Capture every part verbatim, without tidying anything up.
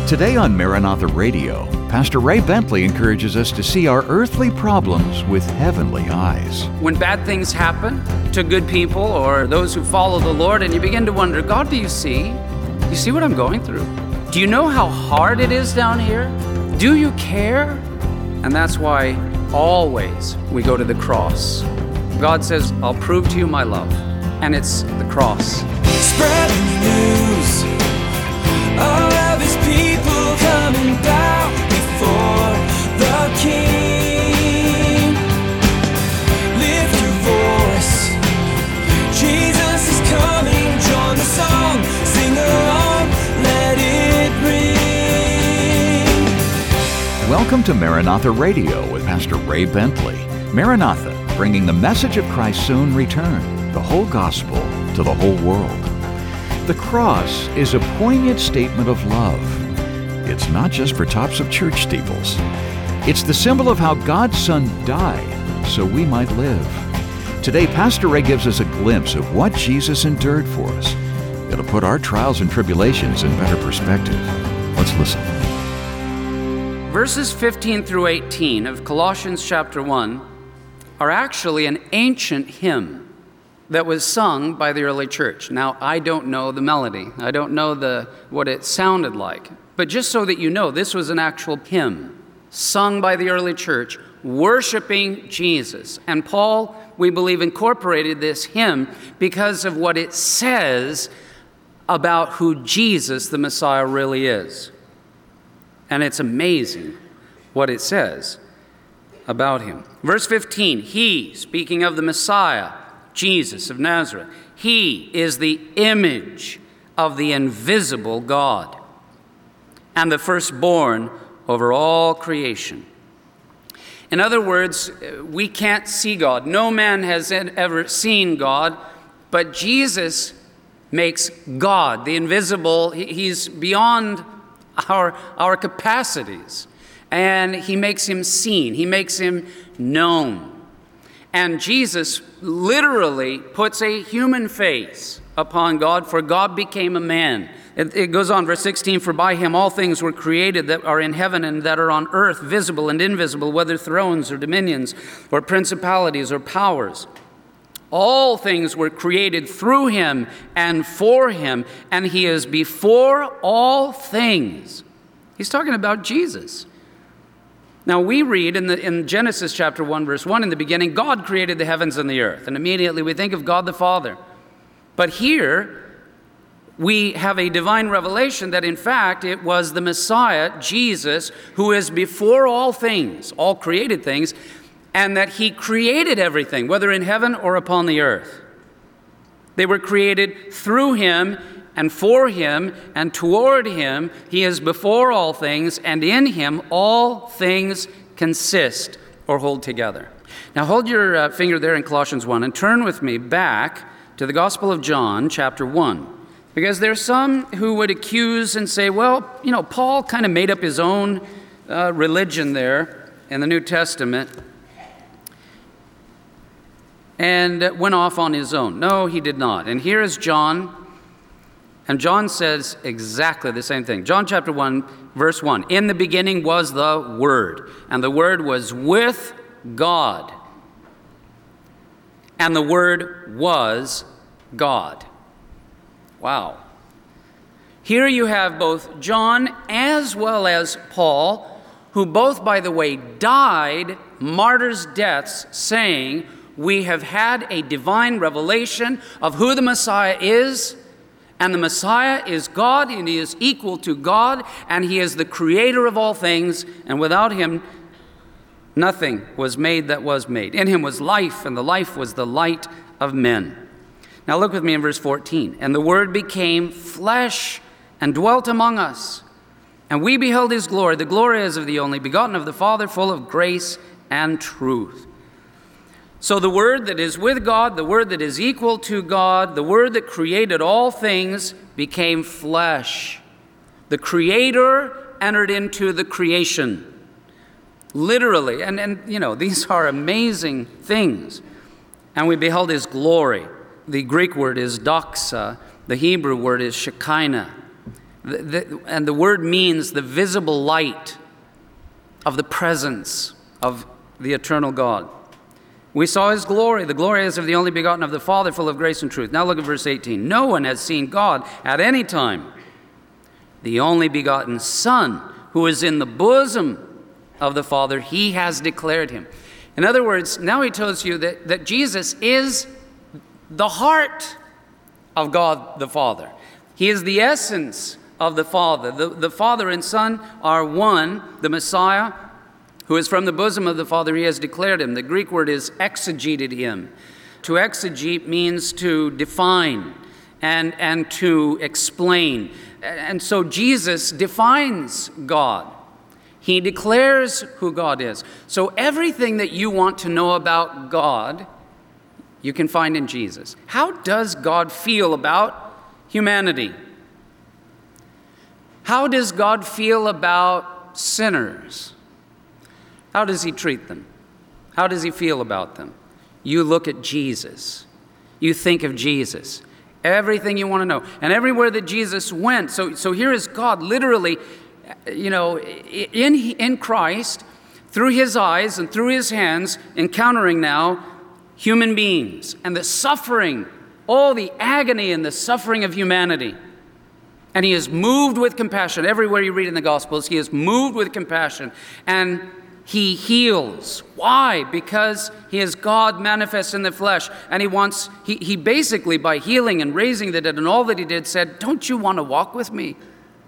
Today on Maranatha Radio, Pastor Ray Bentley encourages us to see our earthly problems with heavenly eyes. When bad things happen to good people or those who follow the Lord, and you begin to wonder, God, do you see? Do you see what I'm going through? Do you know how hard it is down here? Do you care? And that's why always we go to the cross. God says, I'll prove to you my love. And it's the cross. Spreading the news, all of his people coming down before the King. Lift your voice, Jesus is coming. Join the song, sing along, let it ring. Welcome to Maranatha Radio with Pastor Ray Bentley. Maranatha, bringing the message of Christ's soon return, the whole gospel, to the whole world. The cross is a poignant statement of love. It's not just for tops of church steeples. It's the symbol of how God's Son died so we might live. Today, Pastor Ray gives us a glimpse of what Jesus endured for us. It'll put our trials and tribulations in better perspective. Let's listen. Verses fifteen through eighteen of Colossians chapter one are actually an ancient hymn that was sung by the early church. Now, I don't know the melody. I don't know the what it sounded like. But just so that you know, this was an actual hymn sung by the early church, worshiping Jesus. And Paul, we believe, incorporated this hymn because of what it says about who Jesus, the Messiah, really is. And it's amazing what it says about him. Verse fifteen, he, speaking of the Messiah, Jesus of Nazareth, he is the image of the invisible God and the firstborn over all creation. In other words, we can't see God. No man has ever seen God, but Jesus makes God, the invisible, he's beyond our, our capacities, and he makes him seen, he makes him known. And Jesus literally puts a human face upon God, for God became a man. It, it goes on, verse sixteen, for by him all things were created that are in heaven and that are on earth, visible and invisible, whether thrones or dominions or principalities or powers. All things were created through him and for him, and he is before all things. He's talking about Jesus. Now we read in, the, in Genesis chapter one, verse one, in the beginning, God created the heavens and the earth. And immediately we think of God the Father. But here we have a divine revelation that in fact it was the Messiah, Jesus, who is before all things, all created things, and that he created everything, whether in heaven or upon the earth. They were created through him and for him and toward him. He is before all things, and in him all things consist or hold together. Now hold your uh, finger there in Colossians one and turn with me back to the Gospel of John, chapter one. Because there's some who would accuse and say, well, you know, Paul kind of made up his own uh, religion there in the New Testament and went off on his own. No, he did not. And here is John. And John says exactly the same thing. John chapter one, verse one. In the beginning was the Word, and the Word was with God. And the Word was God. Wow. Here you have both John as well as Paul, who both, by the way, died martyrs' deaths, saying, we have had a divine revelation of who the Messiah is. And the Messiah is God, and he is equal to God, and he is the creator of all things, and without him, nothing was made that was made. In him was life, and the life was the light of men. Now look with me in verse fourteen. And the Word became flesh and dwelt among us, and we beheld his glory. The glory as of the only begotten of the Father, full of grace and truth. So the Word that is with God, the Word that is equal to God, the Word that created all things became flesh. The Creator entered into the creation. Literally. And, and you know, these are amazing things. And we beheld his glory. The Greek word is doxa. The Hebrew word is Shekinah. The, the, and the word means the visible light of the presence of the eternal God. We saw his glory. The glory is of the only begotten of the Father, full of grace and truth. Now look at verse eighteen. No one has seen God at any time. The only begotten Son, who is in the bosom of the Father, he has declared him. In other words, now he tells you that, that Jesus is the heart of God the Father. He is the essence of the Father. The, the Father and Son are one. The Messiah, who is from the bosom of the Father, he has declared him. The Greek word is exegeted him. To exegete means to define and, and to explain. And so Jesus defines God. He declares who God is. So everything that you want to know about God, you can find in Jesus. How does God feel about humanity? How does God feel about sinners? How does he treat them? How does he feel about them? You look at Jesus. You think of Jesus. Everything you want to know. And everywhere that Jesus went. So, so here is God literally, you know, in, in Christ, through his eyes and through his hands, encountering now human beings and the suffering, all the agony and the suffering of humanity. And he is moved with compassion. Everywhere you read in the Gospels, he is moved with compassion. And he heals. Why? Because he is God manifest in the flesh. And he wants, he, he basically, by healing and raising the dead and all that he did, said, don't you want to walk with me?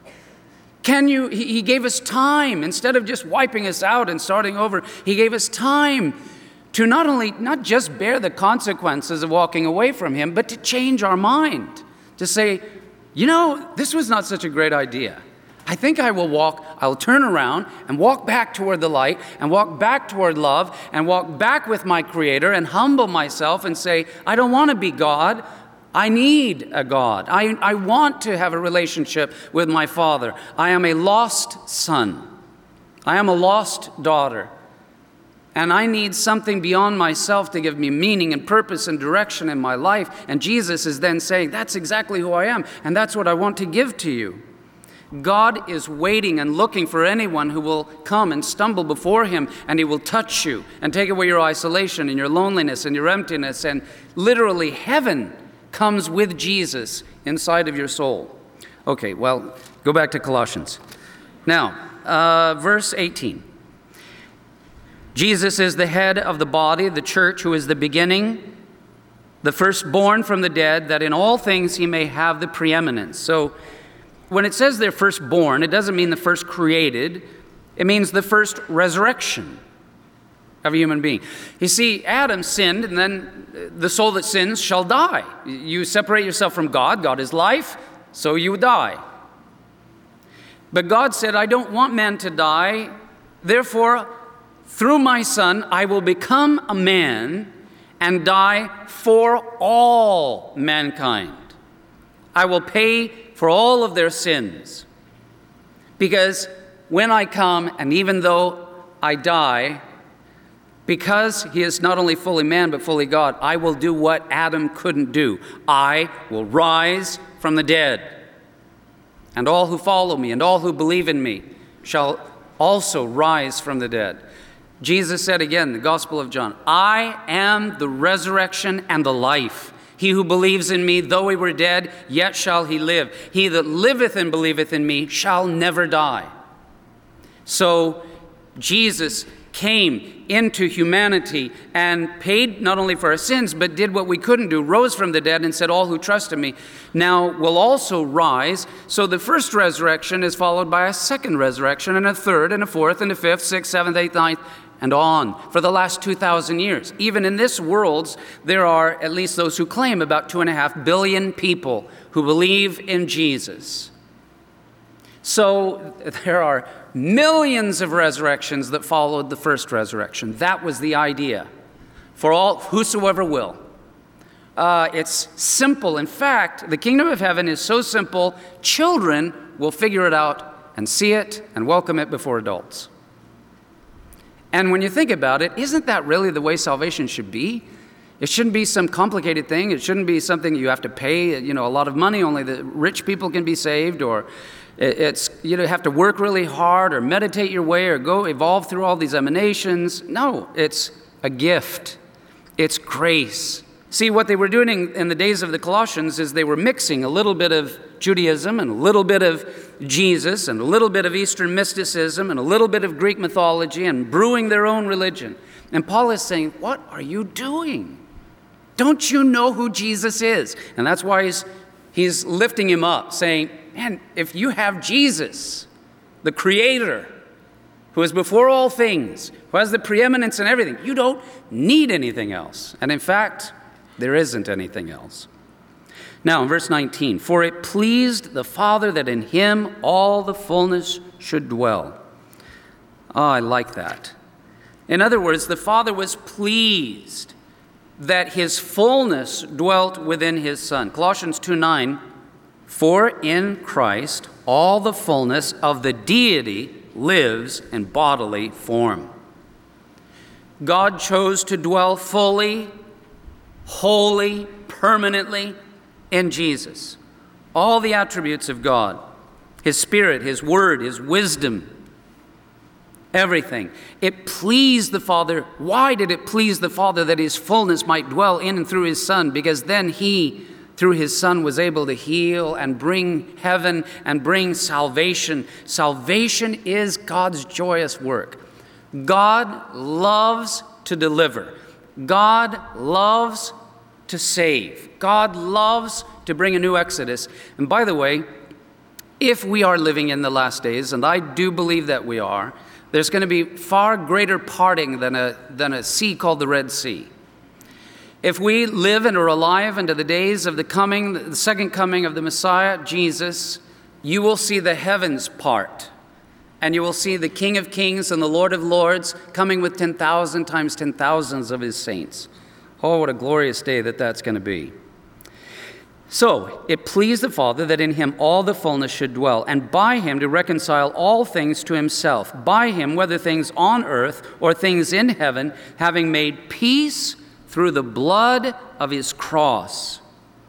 Can you, he, he gave us time. Instead of just wiping us out and starting over, he gave us time to not only, not just bear the consequences of walking away from him, but to change our mind. To say, you know, this was not such a great idea. I think I will walk, I'll turn around and walk back toward the light and walk back toward love and walk back with my Creator and humble myself and say, I don't want to be God. I need a God. I, I want to have a relationship with my Father. I am a lost son. I am a lost daughter. And I need something beyond myself to give me meaning and purpose and direction in my life. And Jesus is then saying, that's exactly who I am. And that's what I want to give to you. God is waiting and looking for anyone who will come and stumble before him, and he will touch you and take away your isolation and your loneliness and your emptiness. And literally heaven comes with Jesus inside of your soul. Okay, well, go back to Colossians. Now, uh, verse eighteen. Jesus is the head of the body, the church, who is the beginning, the firstborn from the dead, that in all things he may have the preeminence. So when it says they're firstborn, it doesn't mean the first created. It means the first resurrection of a human being. You see, Adam sinned, and then the soul that sins shall die. You separate yourself from God. God is life, so you die. But God said, I don't want man to die. Therefore, through my Son, I will become a man and die for all mankind. I will pay for all of their sins. Because when I come, and even though I die, because he is not only fully man but fully God, I will do what Adam couldn't do. I will rise from the dead. And all who follow me and all who believe in me shall also rise from the dead. Jesus said again, the Gospel of John, I am the resurrection and the life. He who believes in me, though he were dead, yet shall he live. He that liveth and believeth in me shall never die. So Jesus came into humanity and paid not only for our sins, but did what we couldn't do, rose from the dead and said, all who trust in me now will also rise. So the first resurrection is followed by a second resurrection and a third and a fourth and a fifth, sixth, seventh, eighth, ninth, and on for the last two thousand years. Even in this world, there are at least those who claim about two and a half billion people who believe in Jesus. So there are millions of resurrections that followed the first resurrection. That was the idea for all, whosoever will. Uh, it's simple. In fact, the kingdom of heaven is so simple, children will figure it out and see it and welcome it before adults. And when you think about it, isn't that really the way salvation should be? It shouldn't be some complicated thing. It shouldn't be something you have to pay, you know, a lot of money. Only the rich people can be saved, or It's, you have to work really hard or meditate your way or go evolve through all these emanations. No, it's a gift. It's grace. See, what they were doing in, in the days of the Colossians is they were mixing a little bit of Judaism and a little bit of Jesus and a little bit of Eastern mysticism and a little bit of Greek mythology and brewing their own religion. And Paul is saying, what are you doing? Don't you know who Jesus is? And that's why he's, he's lifting him up, saying, man, if you have Jesus, the Creator, who is before all things, who has the preeminence in everything, you don't need anything else. And in fact, there isn't anything else. Now, in verse nineteen, for it pleased the Father that in him all the fullness should dwell. Oh, I like that. In other words, the Father was pleased that his fullness dwelt within his Son. Colossians two nine, for in Christ all the fullness of the deity lives in bodily form. God chose to dwell fully, wholly, permanently in Jesus. All the attributes of God, his Spirit, his Word, his wisdom, everything. It pleased the Father. Why did it please the Father that his fullness might dwell in and through his Son? Because then he, through his Son, was able to heal and bring heaven and bring salvation. Salvation is God's joyous work. God loves to deliver. God loves to save. God loves to bring a new exodus. And by the way, if we are living in the last days, and I do believe that we are, there's going to be far greater parting than a, than a sea called the Red Sea. If we live and are alive into the days of the coming, the second coming of the Messiah, Jesus, you will see the heavens part. And you will see the King of Kings and the Lord of Lords coming with ten thousand times ten thousands of his saints. Oh, what a glorious day that that's going to be. So, it pleased the Father that in him all the fullness should dwell, and by him to reconcile all things to himself. By him, whether things on earth or things in heaven, having made peace through the blood of his cross.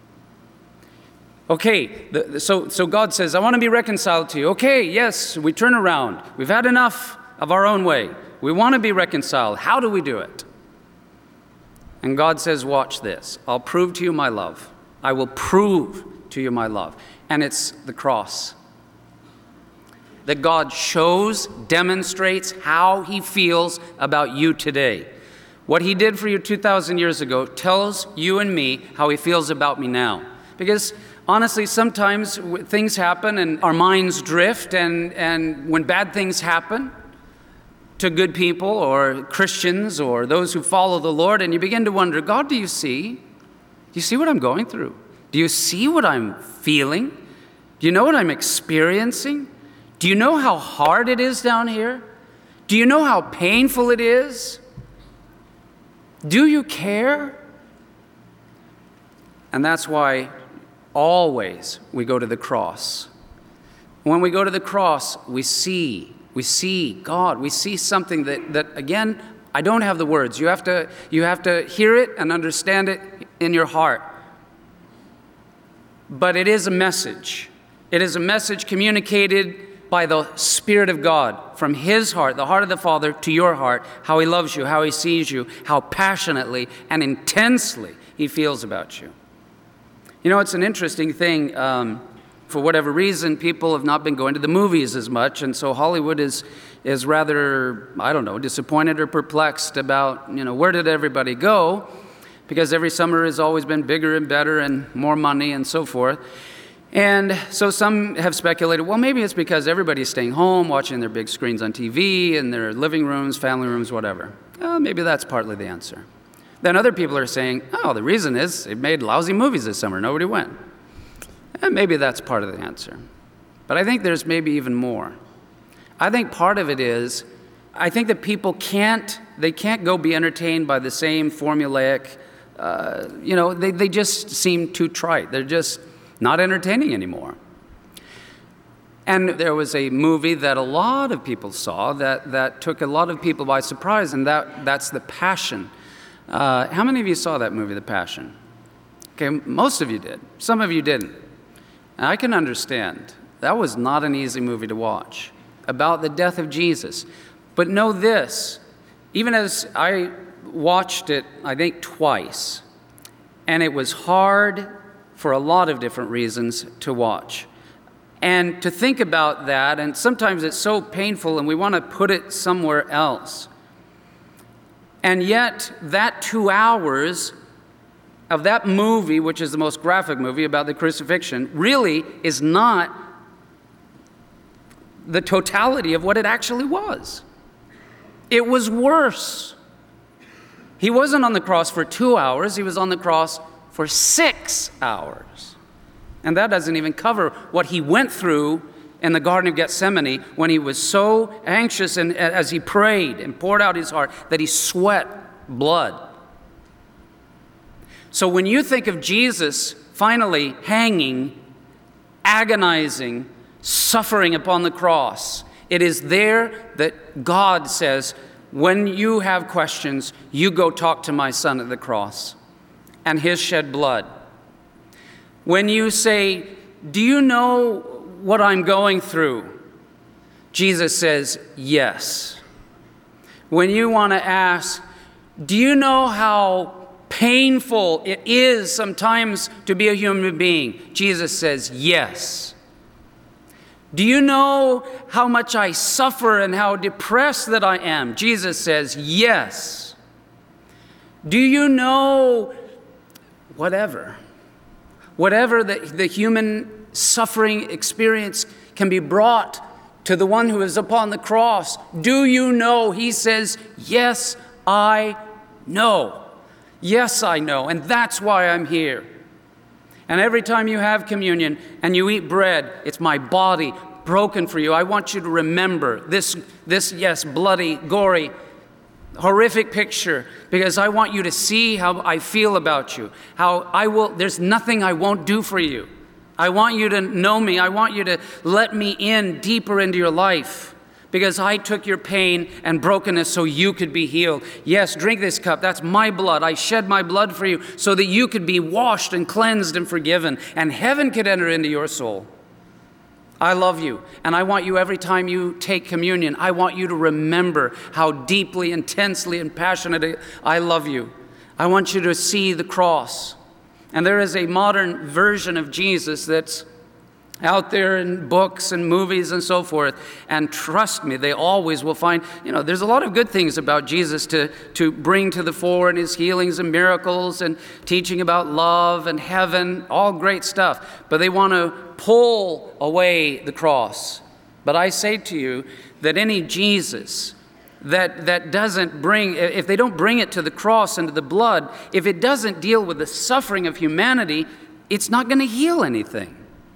Okay, the, so, so God says, I want to be reconciled to you. Okay, yes, we turn around. We've had enough of our own way. We want to be reconciled. How do we do it? And God says, watch this. I'll prove to you my love. I will prove to you my love. And it's the cross. That God shows, demonstrates how he feels about you today. What he did for you two thousand years ago tells you and me how he feels about me now. Because honestly, sometimes things happen and our minds drift, and, and when bad things happen to good people or Christians or those who follow the Lord, and you begin to wonder, God, do you see? Do you see what I'm going through? Do you see what I'm feeling? Do you know what I'm experiencing? Do you know how hard it is down here? Do you know how painful it is? Do you care? And that's why always we go to the cross. When we go to the cross, we see, we see God. We see something that, that again, I don't have the words. You have to, you have to hear it and understand it in your heart. But it is a message. It is a message communicated by the Spirit of God from his heart, the heart of the Father, to your heart, how he loves you, how he sees you, how passionately and intensely he feels about you. You know, it's an interesting thing. Um, for whatever reason, people have not been going to the movies as much, and so Hollywood is is rather, I don't know, disappointed or perplexed about, you know, where did everybody go? Because every summer has always been bigger and better and more money and so forth. And so some have speculated, well, maybe it's because everybody's staying home, watching their big screens on T V, in their living rooms, family rooms, whatever. Uh, maybe that's partly the answer. Then other people are saying, oh, the reason is they made lousy movies this summer. Nobody went. And maybe that's part of the answer. But I think there's maybe even more. I think part of it is, I think that people can't, they can't go be entertained by the same formulaic, uh, you know, they, they just seem too trite. They're just not entertaining anymore. And there was a movie that a lot of people saw that, that took a lot of people by surprise, and that, that's The Passion. Uh, how many of you saw that movie, The Passion? Okay, most of you did. Some of you didn't. And I can understand. That was not an easy movie to watch, about the death of Jesus. But know this, even as I watched it, I think twice, and it was hard for a lot of different reasons to watch. And to think about that, and sometimes it's so painful and we want to put it somewhere else. And yet, that two hours of that movie, which is the most graphic movie about the crucifixion, really is not the totality of what it actually was. It was worse. He wasn't on the cross for two hours, he was on the cross for six hours. And that doesn't even cover what he went through in the Garden of Gethsemane when he was so anxious and as he prayed and poured out his heart that he sweat blood. So when you think of Jesus finally hanging, agonizing, suffering upon the cross, it is there that God says, when you have questions, you go talk to my son at the cross and his shed blood. When you say, do you know what I'm going through? Jesus says, yes. When you want to ask, do you know how painful it is sometimes to be a human being? Jesus says, yes. Do you know how much I suffer and how depressed that I am? Jesus says, yes. Do you know whatever? Whatever the, the human suffering experience can be brought to the one who is upon the cross. Do you know? He says, yes, I know. Yes, I know. And that's why I'm here. And every time you have communion and you eat bread, it's my body broken for you. I want you to remember this, this yes, bloody, gory, horrific picture, because I want you to see how I feel about you, how I will, there's nothing I won't do for you. I want you to know me. I want you to let me in deeper into your life, because I took your pain and brokenness so you could be healed. Yes, drink this cup. That's my blood. I shed my blood for you so that you could be washed and cleansed and forgiven, and heaven could enter into your soul. I love you, and I want you, every time you take communion, I want you to remember how deeply, intensely, and passionately I love you. I want you to see the cross. And there is a modern version of Jesus that's out there in books and movies and so forth. And trust me, they always will find, you know, there's a lot of good things about Jesus to, to bring to the fore, and his healings and miracles and teaching about love and heaven, all great stuff. But they want to pull away the cross. But I say to you that any Jesus that, that doesn't bring, if they don't bring it to the cross and to the blood, if it doesn't deal with the suffering of humanity, it's not going to heal anything.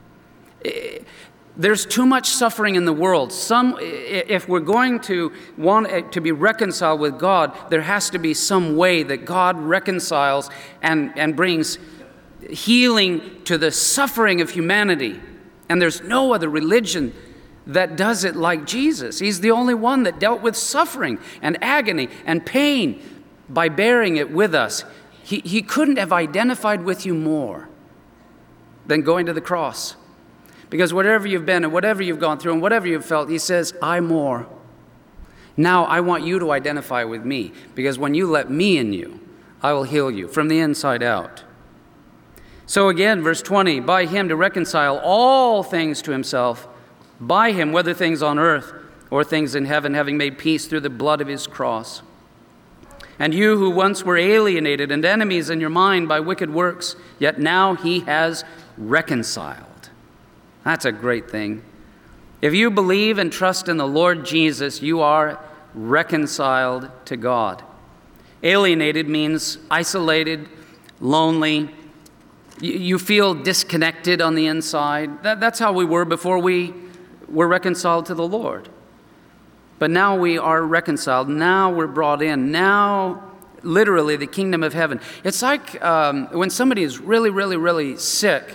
There's too much suffering in the world. Some, if we're going to want to be reconciled with God, there has to be some way that God reconciles and, and brings healing to the suffering of humanity. And there's no other religion that does it like Jesus. He's the only one that dealt with suffering and agony and pain by bearing it with us. He, he couldn't have identified with you more than going to the cross. Because whatever you've been and whatever you've gone through and whatever you've felt, he says, I more. Now I want you to identify with me, because when you let me in you, I will heal you from the inside out. So again, verse twenty, by him to reconcile all things to himself, by him, whether things on earth or things in heaven, having made peace through the blood of his cross. And you who once were alienated and enemies in your mind by wicked works, yet now he has reconciled. That's a great thing. If you believe and trust in the Lord Jesus, you are reconciled to God. Alienated means isolated, lonely. You feel disconnected on the inside. That's how we were before we were reconciled to the Lord. But now we are reconciled. Now we're brought in. Now, literally, the kingdom of heaven. It's like um, when somebody is really, really, really sick,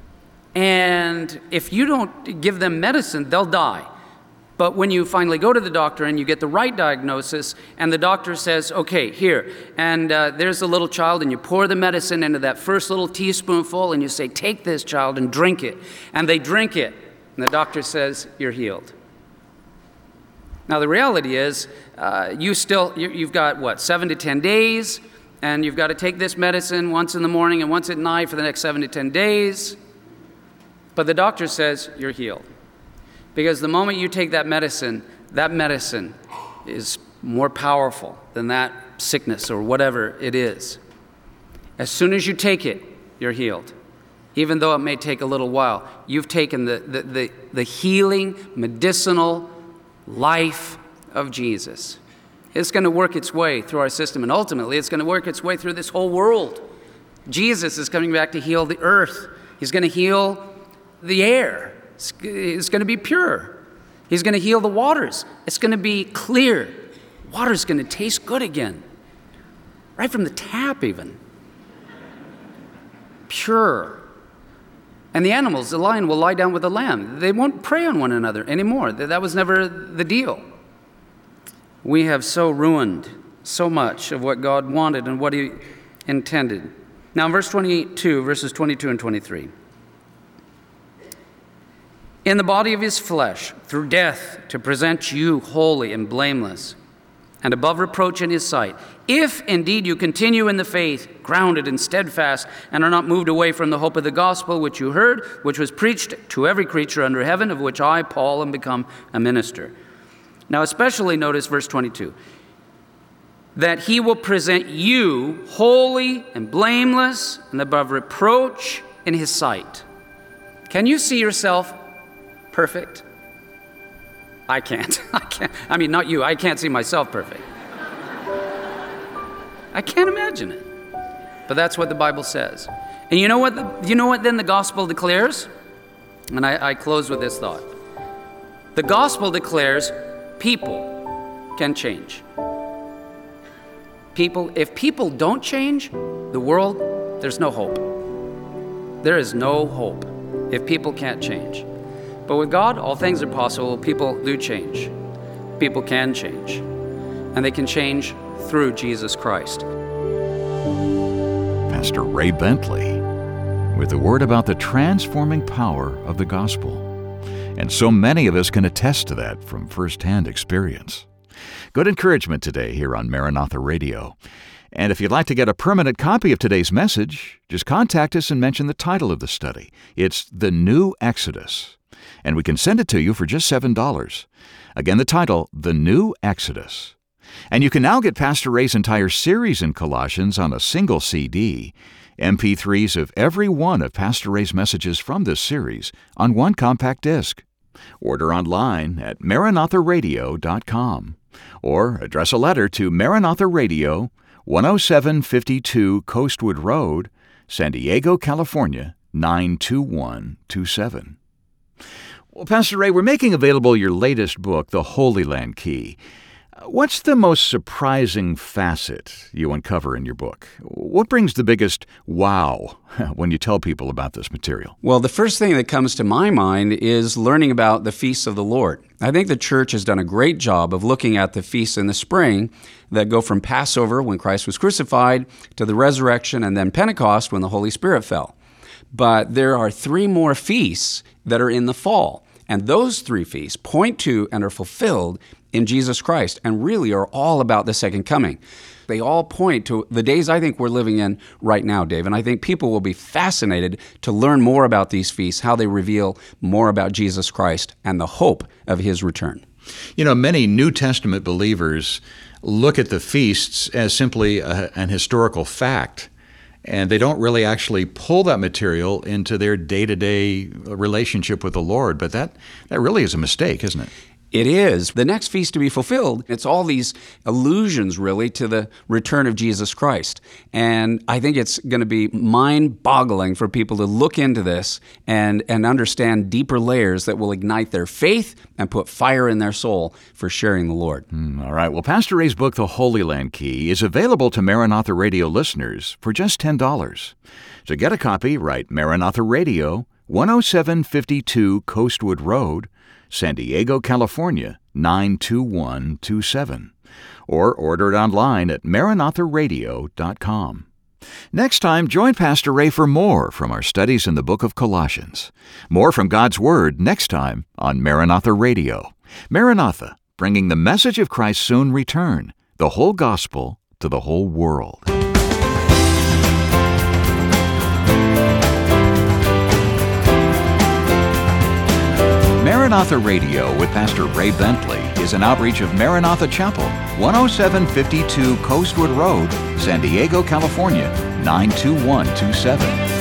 and if you don't give them medicine, they'll die. But when you finally go to the doctor and you get the right diagnosis, and the doctor says, okay, here, and uh, there's a little child, and you pour the medicine into that first little teaspoonful, and you say, take this, child, and drink it. And they drink it. and the doctor says, you're healed. Now, the reality is, uh, you still, you, you've got, what, seven to ten days, and you've got to take this medicine once in the morning and once at night for the next seven to ten days. But the doctor says, you're healed. Because the moment you take that medicine, that medicine is more powerful than that sickness or whatever it is. As soon as you take it, you're healed. Even though it may take a little while, you've taken the, the, the, the healing, medicinal life of Jesus. It's going to work its way through our system, and ultimately it's going to work its way through this whole world. Jesus is coming back to heal the earth. He's going to heal the air. It's, it's going to be pure. He's going to heal the waters. It's going to be clear. Water's going to taste good again. Right from the tap even. Pure. And the animals, the lion will lie down with the lamb. They won't prey on one another anymore. That was never the deal. We have so ruined so much of what God wanted and what he intended. Now in verse twenty-eight, two, verses twenty-two and twenty-three. In the body of his flesh, through death, to present you holy and blameless and above reproach in his sight, if indeed you continue in the faith, grounded and steadfast, and are not moved away from the hope of the gospel which you heard, which was preached to every creature under heaven, of which I, Paul, am become a minister. Now especially notice verse twenty-two. That he will present you holy and blameless and above reproach in his sight. Can you see yourself perfect? I can't. I can't. I mean, not you. I can't see myself perfect. I can't imagine it. But that's what the Bible says. And you know what? The, you know what then the gospel declares? And I, I close with this thought. The gospel declares people can change. People, if people don't change, the world, there's no hope. There is no hope if people can't change. But with God, all things are possible. People do change. People can change. And they can change through Jesus Christ. Pastor Ray Bentley with the word about the transforming power of the gospel. And so many of us can attest to that from firsthand experience. Good encouragement today here on Maranatha Radio. And if you'd like to get a permanent copy of today's message, just contact us and mention the title of the study. It's The New Exodus. And we can send it to you for just seven dollars. Again, the title, The New Exodus. And you can now get Pastor Ray's entire series in Colossians on a single C D, M P threes of every one of Pastor Ray's messages from this series on one compact disc. Order online at maranatha radio dot com or address a letter to Maranatha Radio, one oh seven fifty-two Coastwood Road, San Diego, California, nine two one two seven. Well, Pastor Ray, we're making available your latest book, The Holy Land Key. What's the most surprising facet you uncover in your book? What brings the biggest wow when you tell people about this material? Well, the first thing that comes to my mind is learning about the feasts of the Lord. I think the church has done a great job of looking at the feasts in the spring that go from Passover, when Christ was crucified, to the resurrection, and then Pentecost, when the Holy Spirit fell. But there are three more feasts that are in the fall. And those three feasts point to and are fulfilled in Jesus Christ and really are all about the second coming. They all point to the days I think we're living in right now, Dave. And I think people will be fascinated to learn more about these feasts, how they reveal more about Jesus Christ and the hope of his return. You know, many New Testament believers look at the feasts as simply a, an historical fact. And they don't really actually pull that material into their day-to-day relationship with the Lord. But that, that really is a mistake, isn't it? It is. The next feast to be fulfilled, it's all these allusions, really, to the return of Jesus Christ. And I think it's going to be mind-boggling for people to look into this and, and understand deeper layers that will ignite their faith and put fire in their soul for sharing the Lord. Mm, all right. Well, Pastor Ray's book, The Holy Land Key, is available to Maranatha Radio listeners for just ten dollars. To get a copy, write Maranatha Radio, one oh seven fifty-two Coastwood Road, San Diego, California, nine two one two seven. Or order it online at maranatha radio dot com. Next time, join Pastor Ray for more from our studies in the book of Colossians. More from God's Word next time on Maranatha Radio. Maranatha, bringing the message of Christ's soon return, the whole gospel to the whole world. Maranatha Radio with Pastor Ray Bentley is an outreach of Maranatha Chapel, one oh seven fifty-two Coastwood Road, San Diego, California, nine two one two seven.